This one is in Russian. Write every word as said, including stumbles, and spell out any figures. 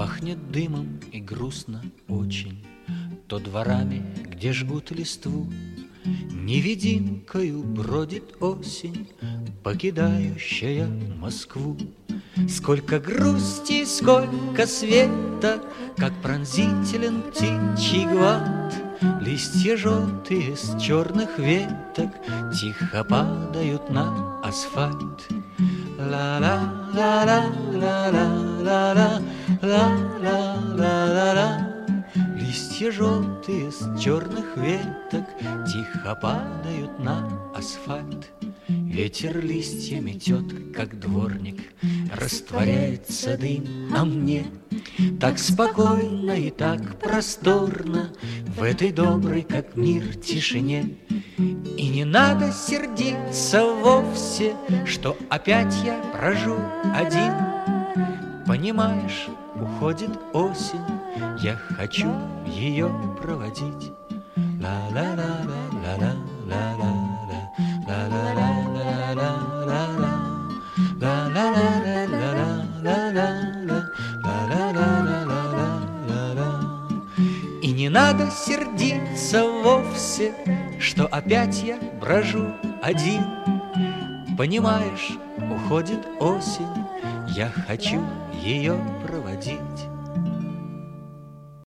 Пахнет дымом и грустно очень то дворами, где жгут листву. Невидимкою бродит осень, покидающая Москву. Сколько грусти, сколько света, как пронзителен птичий гвалт. Листья желтые с черных веток тихо падают на асфальт. Ла-ла-ла-ла-ла-ла-ла-ла-ла-ла-ла-ла. Листья желтые с черных веток тихо падают на асфальт. Ветер листья метет, как дворник, растворяется дым, а мне так спокойно и так просторно в этой доброй, как мир, тишине. И не надо сердиться вовсе, что опять я брожу один. Понимаешь, уходит осень, я хочу ее проводить. Ла-ла-ла-ла-ла-ла-ла-ла. И не надо сердиться вовсе, что опять я брожу один. Понимаешь, уходит осень, я хочу ее проводить.